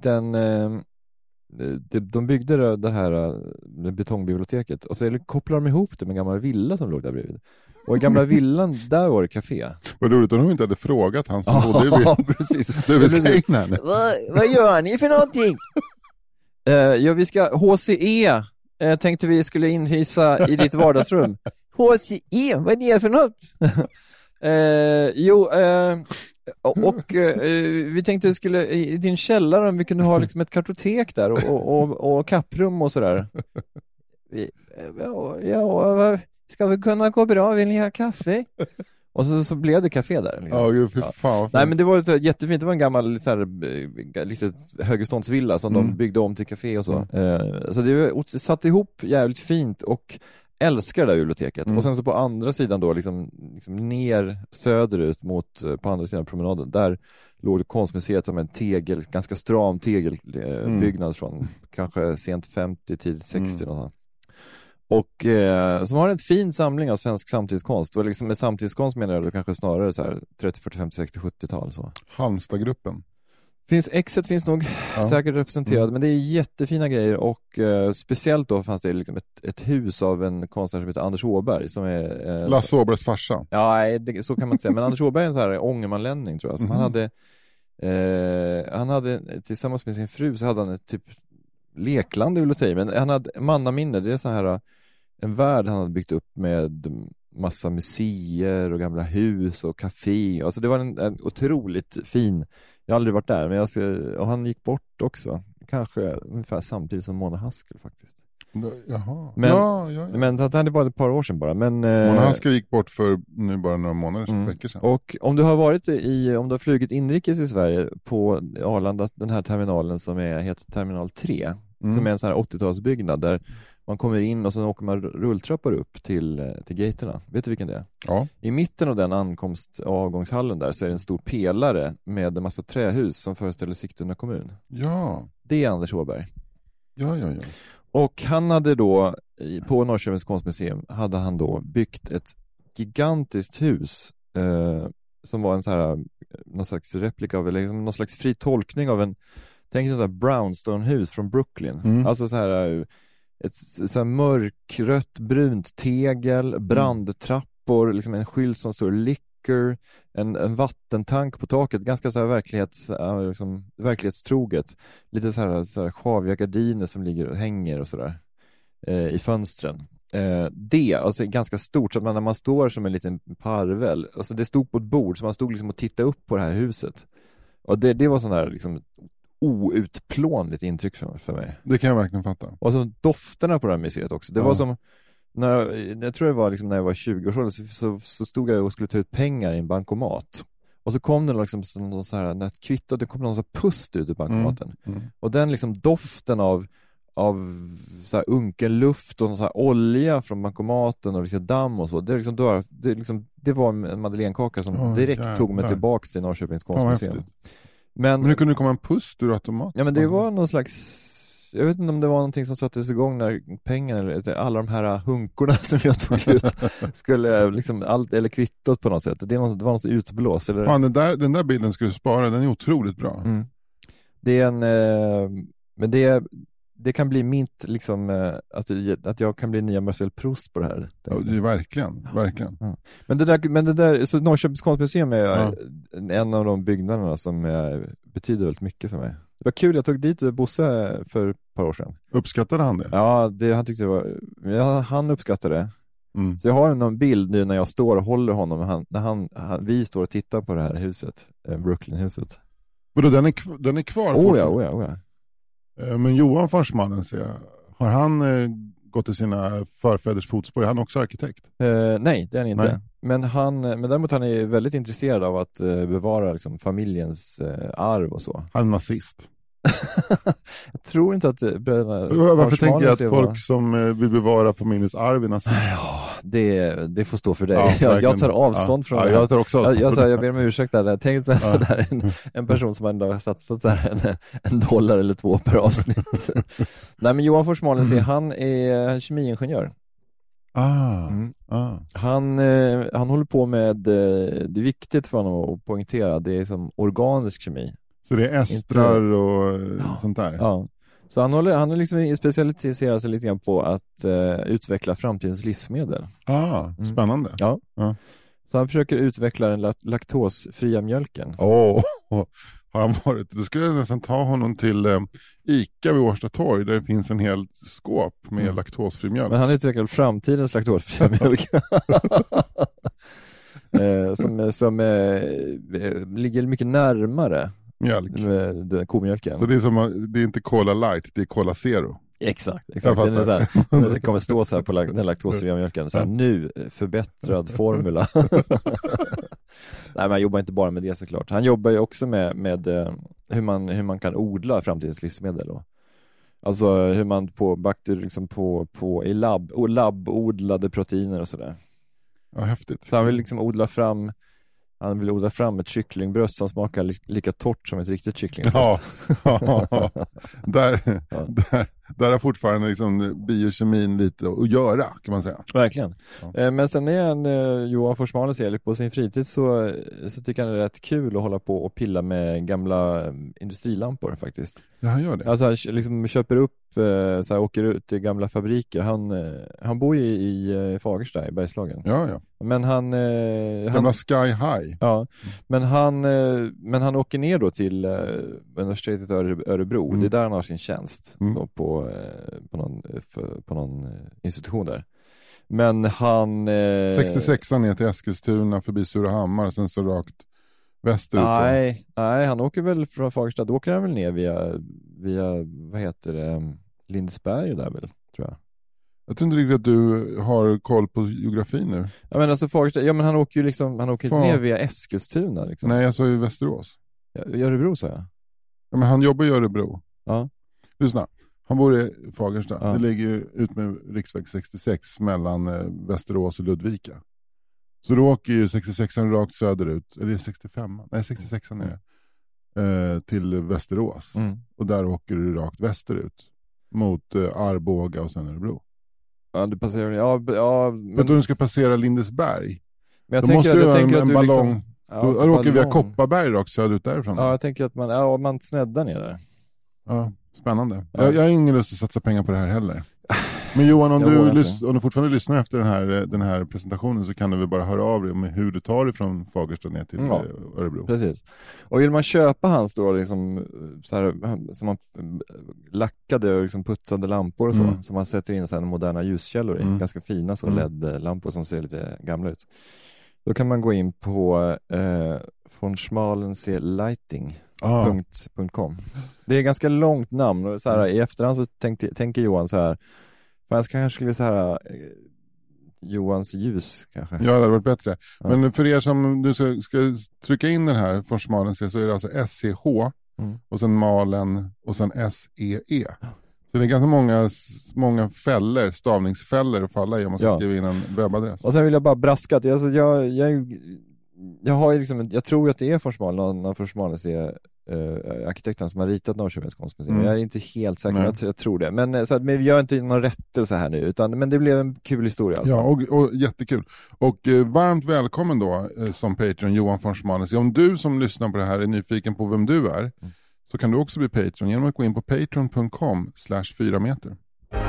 de byggde det här betongbiblioteket och så kopplar de ihop det med en gammal villa som låg där bredvid. Och i gamla villan, där var det café. Vad roligt om de inte hade frågat han som bodde i villan. Precis. Vad gör ni för någonting? Ja, vi ska HCE. Tänkte vi skulle inhysa i ditt vardagsrum. HCE, vad är det för något? Vi tänkte att skulle i din källare om vi kunde ha liksom ett kartotek där och kapprum och sådär. Ska vi kunna gå bra? Vill ni ha kaffe? Och så blev det kafé där. Liksom. Nej, men det var jättefint. Det var en gammal litet högerståndsvilla som de byggde om till kafé och så. Så det satt ihop jävligt fint och älskar det där biblioteket. Och sen så på andra sidan då liksom ner söderut på andra sidan promenaden, där låg det konstmuseet som en ganska stram tegelbyggnad från kanske sent 50, tidigt 60 någonstans. Och som har en fin samling av svensk samtidskonst. Och liksom med samtidskonst menar jag kanske snarare så här 30, 40, 50, 60, 70-tal så. Halmstadgruppen. Exet finns nog säkert representerad, men det är jättefina grejer och speciellt då fanns det liksom ett hus av en konstnär som heter Anders Åberg som är Lasse Åbergs farsa. Ja, så kan man inte säga, men Anders Åberg är en så här ångermanlänning tror jag, som han hade tillsammans med sin fru så hade han ett typ lekland i bibliotek, men han hade mannaminne, det är så här en värld han hade byggt upp med massa museer och gamla hus och café, alltså det var en otroligt fin. Jag har aldrig varit där, men och han gick bort också. Kanske ungefär samtidigt som Mona Haskell faktiskt. Jaha. Men det hade bara ett par år sedan bara. Men, Mona Haskell gick bort för nu bara några månader, veckor sedan. Och om du har varit om du har flugit inrikes i Sverige på Arlanda, den här terminalen som heter Terminal 3, som är en sån här 80-talsbyggnad där man kommer in och sen åker man rulltrappor upp till gaterna. Vet du vilken det är? Ja. I mitten av den avgångshallen där så är det en stor pelare med en massa trähus som föreställer Sigtuna kommun. Ja. Det är Anders Åberg. Ja. Och han hade då, på Norrköpings konstmuseum, hade han då byggt ett gigantiskt hus som var en så här, någon slags replika av, eller liksom någon slags fri tolkning av tänk dig så här brownstone-hus från Brooklyn. Alltså så här ett så här mörkrött brunt tegel, brandtrappor, liksom en skylt som står bunker, en vattentank på taket, ganska så här verklighetstroget. Lite så här sjaviga gardiner som ligger och hänger och sådär i fönstren. Det, alltså ganska stort, så att när man står som en liten parvel, alltså det stod på ett bord, så man stod liksom och tittade upp på det här huset. Och det var sån här liksom outplånligt intryck för mig. Det kan jag verkligen fatta. Och så dofterna på det här museet också. Det var som jag tror det var liksom när jag var 20 år så stod jag och skulle ta ut pengar i en bankomat. Och så kom det liksom någon så här, när kvittot, det kom någon så här pust ut ur bankomaten. Och den liksom doften av så här unken luft och så här olja från bankomaten och liksom damm och så. Det var en madeleinekaka som direkt tog mig tillbaka till Norrköpings konstmuseum. Men hur kunde det komma en pust ur automaten? Ja, men det var någon slags, jag vet inte om det var någonting som sattes igång när pengarna, eller alla de här hunkorna som jag tog ut skulle liksom allt, eller kvittot på något sätt. Det var något utblås. Eller... Fan, den där bilden skulle du spara, den är otroligt bra. Det är men det kan bli mitt liksom, att jag kan bli nya Marcel Proust på det här. Ja, det är verkligen. Men det där, så Norrköpings konstmuseum är en av de byggnaderna som betyder väldigt mycket för mig. Det var kul, jag tog dit Bosse för ett par år sedan. Uppskattade han det? Ja, han tyckte det var, han uppskattade det. Så jag har någon bild nu när jag står och håller honom, när vi står och tittar på det här huset, Brooklyn-huset. Och då, den är kvar? Oh ja. Men Johan Forsmannen, har han gått i sina förfäders fotspår? Är han också arkitekt? Nej, det är han inte. Nej. Men däremot han är väldigt intresserad av att bevara liksom, familjens arv och så. Han är nazist. Jag tror inte att varför tänker jag att folk som vill bevara familjens arv är nazister? Ja, det får stå för dig. Jag tar avstånd från det. Jag tar också avstånd. Jag ber om ursäkt där. Jag tänkte att det är en person som ändå har satsat så här $1 eller 2 per avsnitt. Nej, men Johan Forsmalen, han är kemiingenjör. Han håller på med, det är viktigt för honom att poängtera, det är som organisk kemi. Så det är estrar och sånt där? Ja. Så han har liksom specialiserat sig lite grann på att utveckla framtidens livsmedel. Spännande. Ja. Så han försöker utveckla den laktosfria mjölken. Har han varit? Då skulle jag nästan ta honom till Ica vid Årsta torg, där det finns en hel skåp med laktosfri mjölk. Men han utvecklar framtidens laktosfria mjölk. som ligger mycket närmare mjölk. Komjölken. Så det är inte Cola Light, det är Cola Zero. Exakt. Den är så här, det kommer stå så här på den laktosfria mjölken så här, nu förbättrad formula. Nej, men han jobbar inte bara med det såklart. Han jobbar ju också med hur man kan odla framtidens livsmedel då. Alltså hur man liksom i labbodlade proteiner och sådär. Ja, häftigt. Så han vill liksom odla fram ett kycklingbröst som smakar lika torrt som ett riktigt kycklingbröst. Där har fortfarande liksom biokemin lite att göra, kan man säga. Verkligen. Men sen är Johan Forsmalen på sin fritid så tycker han det är rätt kul att hålla på och pilla med gamla industrilampor faktiskt. Ja, han gör det. Alltså han liksom köper upp, så här, åker ut till gamla fabriker. Han bor ju i Fagersta i Bergslagen. Ja. Men gamla Sky High. Ja, men han åker ner då till universitetet i Örebro. Det är där han har sin tjänst. Så på någon institution där. Men han 66an ner till Eskilstuna förbi Surahammar, sen så rakt västerut. Nej, han åker väl från Fagersta. Då åker han väl ner via vad heter det, Lindesberg där väl, tror jag. Jag tror inte riktigt att du har koll på geografi nu. Ja, men alltså Fagersta, men han åker ju liksom, han åker inte ner via Eskilstuna liksom. Nej, jag sa ju Västerås. I Örebro sa jag. Ja, men han jobbar i Örebro. Ja. Lyssna. Han bor i Fagersta. Ja. Det ligger ut med riksväg 66 mellan Västerås och Ludvika. Så då åker ju 66an rakt söderut. Eller 65? Nej, 66an är det. Till Västerås. Och där åker du rakt västerut. Mot Arboga och sen Örebro. Ja, du passerar... Ja, men du ska passera Lindesberg. Men jag tänker att du ballong. Liksom... Ja, då åker vi via Kopparberg rakt söderut därifrån. Ja, jag tänker att man sneddar ner där. Ja, spännande. Ja. Jag har ingen lust att satsa pengar på det här heller. Men Johan, om du fortfarande lyssnar efter den här presentationen så kan du väl bara höra av dig med hur du tar dig från Fagersta ner till Örebro. Precis. Och vill man köpa hans då liksom så här, som man lackade och liksom putsade lampor och så, som man sätter in så här moderna ljuskällor i, ganska fina så LED-lampor som ser lite gamla ut. Då kan man gå in på von Schmalensee Lighting.com. Det är ganska långt namn och så här, i efterhand så tänker Johan så här, fan jag kanske skulle så här Johans ljus kanske. Ja, det hade varit bättre. Ja. Men för er som du ska trycka in den här von Schmalensee så är det alltså SCH och sen Malen och sen SEE. Så det är ganska många fällor, stavningsfällor att falla i om man ska skriva in en webbadress. Och sen vill jag bara braska att jag har ju liksom, jag tror att det är någon von Schmalensee arkitekten som har ritat Norrköpings konstmuseum. Jag är inte helt säker, men jag tror det. Men, så att, men vi gör inte någon rättelse här nu, men det blev en kul historia. Alltså. Ja, och jättekul. Och varmt välkommen då som Patreon, Johan von Schmalensee. Om du som lyssnar på det här är nyfiken på vem du är, så kan du också bli Patreon genom att gå in på patreon.com/4 meter.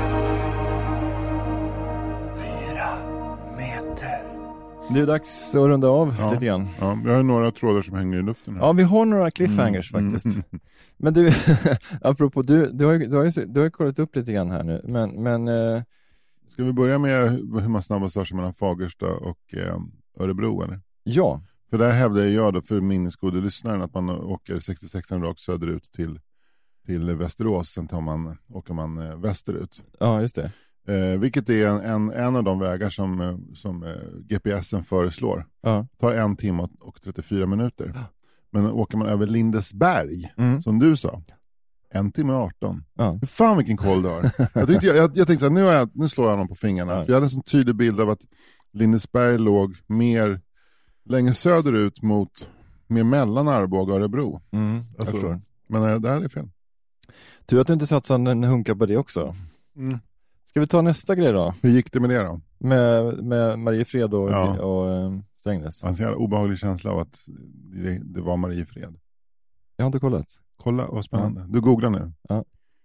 4 meter. Det är dags att runda av lite grann. Ja, vi har några trådar som hänger i luften här. Ja, vi har några cliffhangers faktiskt. Men du, apropå, du har ju kollat upp lite grann här nu. Men ska vi börja med hur man snabbast tar sig mellan Fagersta och Örebro, eller? Ja. För där hävdar jag då för minnesgode lyssnaren att man åker 66 rakt söderut till Västerås. Sen åker man västerut. Ja, just det. Vilket är en av de vägar som GPSen föreslår. Tar 1 timme och 34 minuter. Men åker man över Lindesberg, som du sa, 1 timme och 18. Hur fan vilken koll du har. Jag tänkte så här, nu slår jag honom på fingrarna. För jag hade en sån tydlig bild av att Lindesberg låg mer längre söderut mer mellan Arboga och Örebro. Alltså, men det här är fel. Tur att du inte satsade en hunka på det också. Ska vi ta nästa grej då? Hur gick det med det då? Med Mariefred och Strängnäs. Jag har en jävla obehaglig känsla av att det var Mariefred. Jag har inte kollat. Kolla, vad spännande. Du googlar nu. Ja.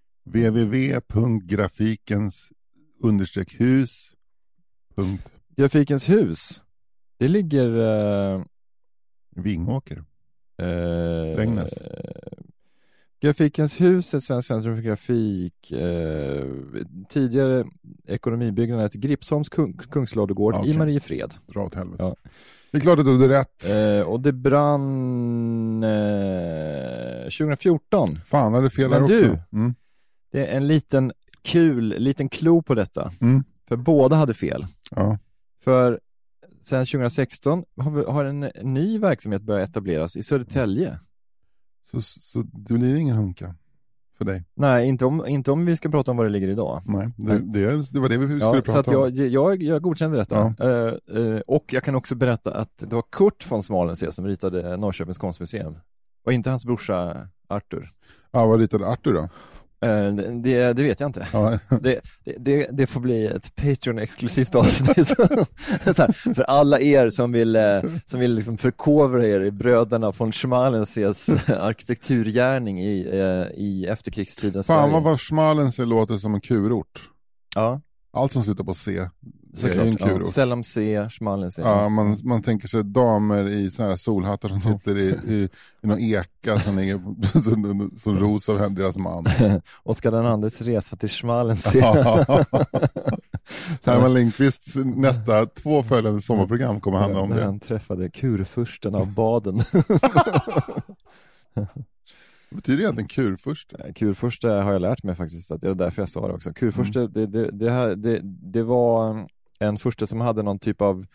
www.grafikens-hus. Grafikens hus. Det ligger Vingåker. Strängnäs. Grafikens hus, ett svenskt centrum för grafik. Tidigare ekonomibyggnaden heter Gripsholms Kungsladugård i Mariefred. Dra åt helvete. Ja. Det är klart att du hade rätt. Och det brann 2014. Fan, hade fel här också. Det är en liten klo på detta. För båda hade fel. Ja. För sen 2016 har en ny verksamhet börjat etableras i Södertälje. Så det blir ingen hunka för dig? Nej, inte om vi ska prata om var det ligger idag. Nej, det var det vi skulle prata så att om. Jag godkände detta. Ja. Och jag kan också berätta att det var Kurt von Schmalensee som ritade Norrköpings konstmuseum. Och inte hans brorsa Arthur. Ja, vad ritade Arthur då? Det vet jag inte. Ja. Det får bli ett Patreon-exklusivt avsnitt. Så här, för alla er som vill liksom förkovra er i bröderna von Schmalensees arkitekturgärning i efterkrigstidens Sverige. Fan vad Schmalensee låter som en kurort. Ja. Allt som slutar på C. Såklart, ja. Selam C, Schmalensee. Ja, man tänker sig damer i såna här solhattar som sitter i någon eka som ros av deras man. Oskar den Andres resa till Schmalensee. Herman Lindqvists nästa 2 följande sommarprogram kommer handla om det. Han träffade kurfursten av Baden. Vad betyder det egentligen kurfurste? Kurfurste har jag lärt mig faktiskt, att det är därför jag sa det också. Kurfurste, det var en furste som hade någon typ av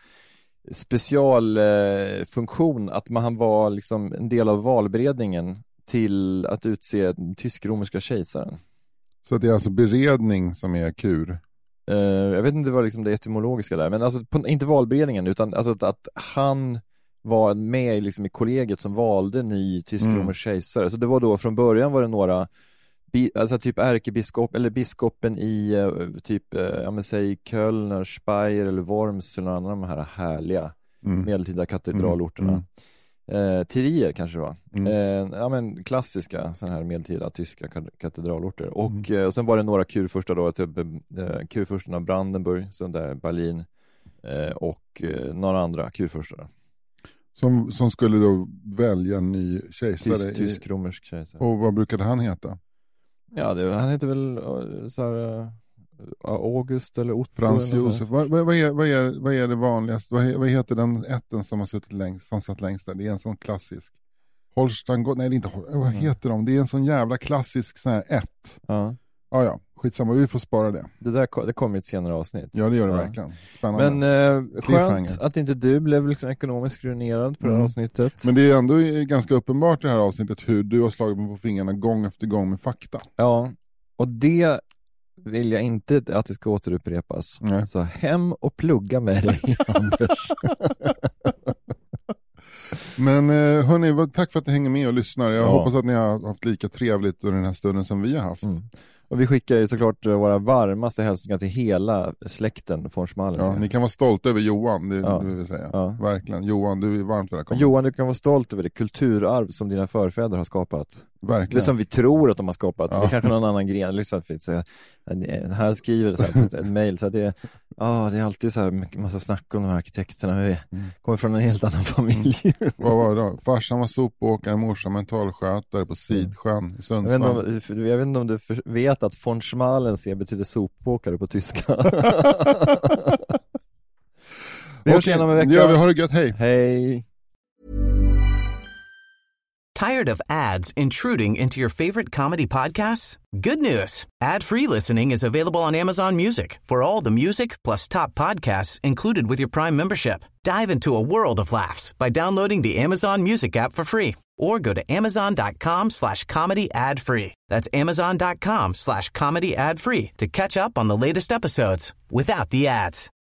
specialfunktion, att han var liksom en del av valberedningen till att utse den tysk-romerska kejsaren. Så att det är alltså beredning som är kur? Jag vet inte vad liksom det etymologiska där, men alltså inte valberedningen, utan alltså att han var med liksom i kollegiet som valde ny tysk-romersk kejsare. Så det var då, från början var det några alltså typ ärkebiskop eller biskopen i typ säg Köln, Speyer eller Worms eller några av de här härliga medeltida katedralorterna. Trier kanske det var. Ja, men klassiska sådana här medeltida tyska katedralorter. Och sen var det några kurfurster då, typ kurfursterna Brandenburg, så där Berlin och några andra kurfurster. Som skulle då välja en ny kejsare. Tysk-romersk kejsare. Och vad brukade han heta? Ja, han heter väl så här, August eller Otto. Frans Josef. Vad är det vanligaste? Vad heter den ätten som har suttit längst, som satt längst där? Det är en sån klassisk. Holstein, nej det är inte, vad heter de? Det är en sån jävla klassisk sån här ett. Ja, skitsamma, vi får spara det. Det kommer i ett senare avsnitt. Ja, det gör det verkligen. Spännande. Men skönt att inte du blev liksom ekonomiskt ruinerad på det här avsnittet. Men det är ändå ganska uppenbart i det här avsnittet hur du har slagit mig på fingrarna gång efter gång med fakta. Ja, och det vill jag inte att det ska återupprepas. Nej. Så hem och plugga med dig, Anders. Men hörni, tack för att ni hänger med och lyssnar. Jag hoppas att ni har haft lika trevligt under den här stunden som vi har haft. Och vi skickar ju såklart våra varmaste hälsningar till hela släkten von Schmallen. Ja, ni kan vara stolta över Johan, det vill säga. Ja. Verkligen. Johan, du är varmt välkommen. Johan, du kan vara stolt över det kulturarv som dina förfäder har skapat. Verkligen. Det som vi tror att de har skapat. Det är kanske någon annan gren. Liksom, här skriver det så här, ett mejl. Så det är alltid så här massa snack om de här arkitekterna. Vi kommer från en helt annan familj. Vad var det då? Farsan var sopåkare, morsan mentalskötare på Sidsjön i Sundsvall. Jag vet inte om du vet att von Schmallen betyder sopåkare på tyska. Vi hörs igen om en vecka. Ja, vi har det gött. Hej. Hej. Tired of ads intruding into your favorite comedy podcasts? Good news. Ad-free listening is available on Amazon Music for all the music plus top podcasts included with your Prime membership. Dive into a world of laughs by downloading the Amazon Music app for free or go to amazon.com/comedy ad-free. That's amazon.com/comedy ad-free to catch up on the latest episodes without the ads.